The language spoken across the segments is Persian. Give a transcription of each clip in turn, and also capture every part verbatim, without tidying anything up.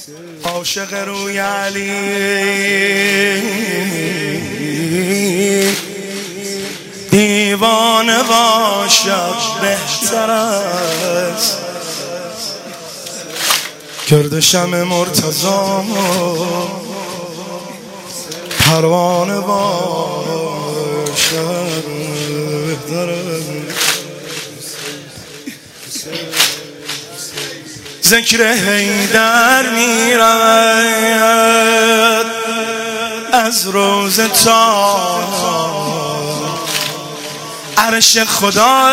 عاشق روی علی دیوانه باشد بهتر است، گرد شمع مرتضی پروانه باشد بهتر است. ذکر حیدر میرود از روز تا عرش خدا،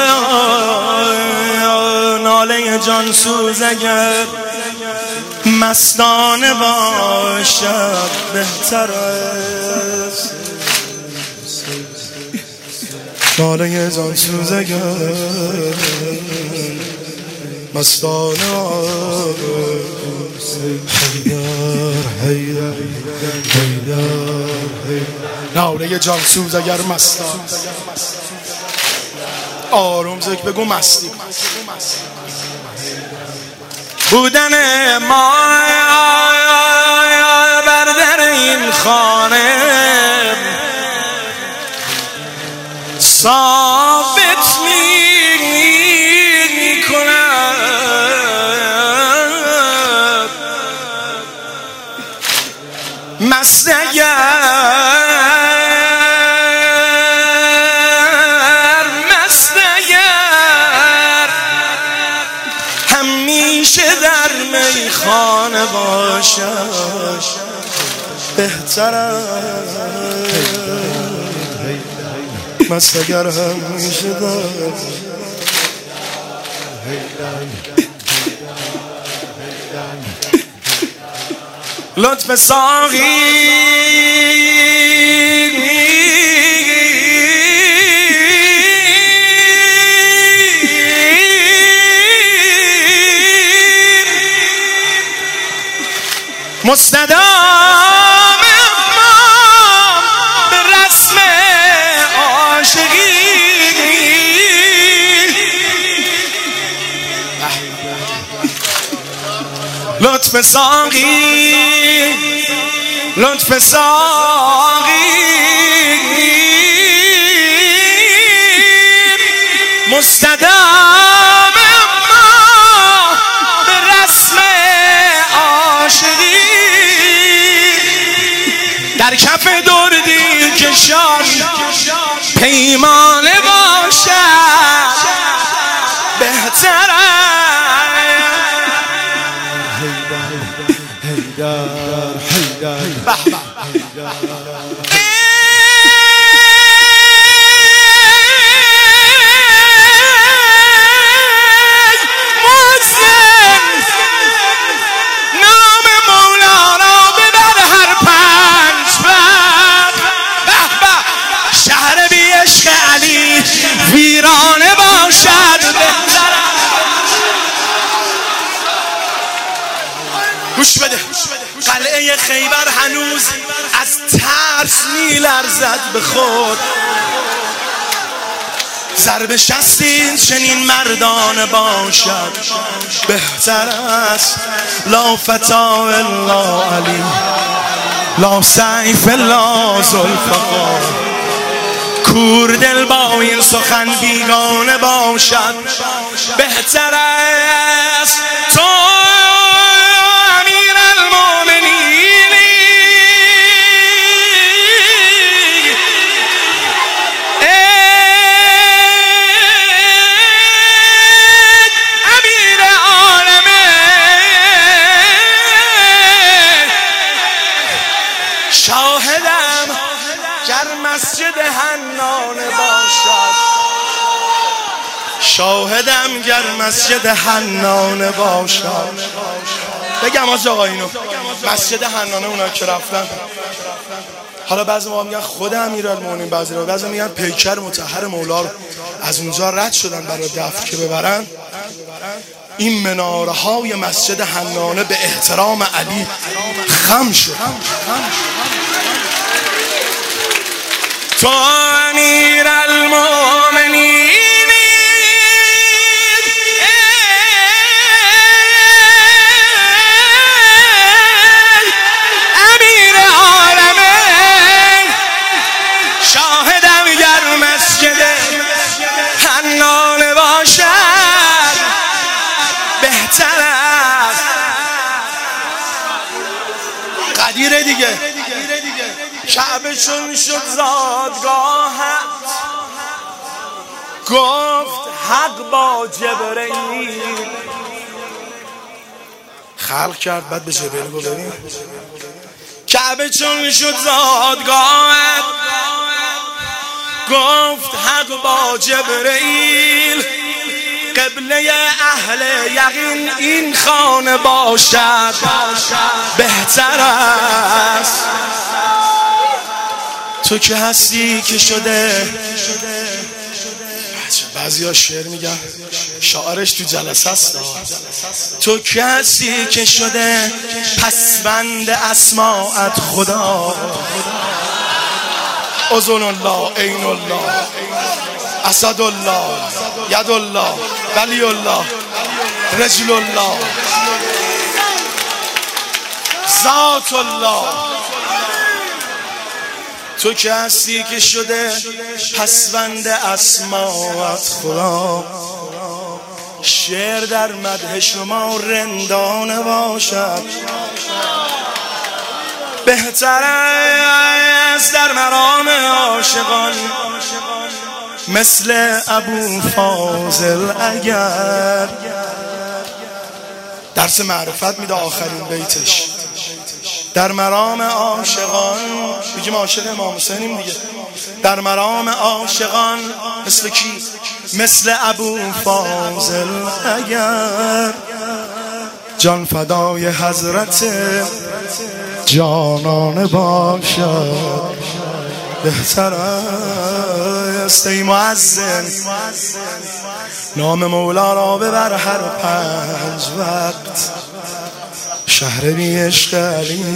ناله جانسوز اگر مستانه باشد بهتر است، ناله جانسوز اگر مستانه حیدر حیدر حیدر ناله جانسوز اگر مستانه آروم زک بگو مستی بودن ما بر در این خانه ثابت می کند مست خانه باشد بهتر است، مست اگر همیشه دار لطف ساقی مستدام امام به رسم عاشقی لطف ساقی لطف ساقی مستدام امام به رسم عاشقی در کف دردی کشان پیمانه باشد بهتر حیدر حیدر حیدر ویرانه باشد بهتر. گوش بده، قلعه خیبر هنوز از ترس میلرزد به خود، ضرب شستین چنین مردانه باشد بهتر است. لا فتا الا علی، لا سیف الا ذوالفقار، کور دل با این سخن بیگانه باشد بهتر است. تو امیر المومنینی، امیر عالمه، شاهدم گر مسجد حنانه باشد، شاهدم گر مسجد حنانه باشد. بگم از آقا اینو مسجد حنانه اونا که رفتن، حالا بعضی موقع میگن خود امیرالمومنین، بعضی موقع بعضی میگن پیکر مطهر مولا رو از اونجا رد شدن برای دفن که ببرن. این مناره های مسجد حنانه به احترام علی خم شد. تو امیر المومنین گیره دیگه. کعبه چون شد زادگاهت، گفت حق با جبرئیل. خلق کرد بعد به جبرئیل گفت ببین کعبه چون شد زادگاهت، گفت حق با جبرئیل. قبله اهل یقین این خانه باشد، بهتر است تو که هستی که شده. بعضی ها شعر میگن، شاعرش تو جلسه است، تو که هستی که شده پسوند اسماعت خدا. اذن الله، عین الله، اسد الله، ید الله، ولی الله، رجل الله، ذات الله. تو که هستی که شده پسوند اسماعت خدا. شعر در مدح شما رندانه باشد، بهتر است در مرام عاشقان مثل ابو فاضل. اگر درس معرفت میده آخرین بیتش، در مرام عاشقان بگیم عاشق امام حسینیم دیگه. در مرام عاشقان مثل کی؟ مثل ابو فاضل. اگر جان فدای حضرت جانانه باشد، بهتر است ای مؤذن نام مولا را ببر هر پنج وقت. شهر بی عشق علی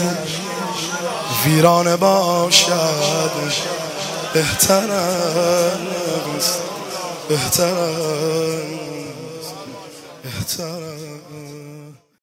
ویرانه باشد، بهتر است، بهتر است، بهتر است.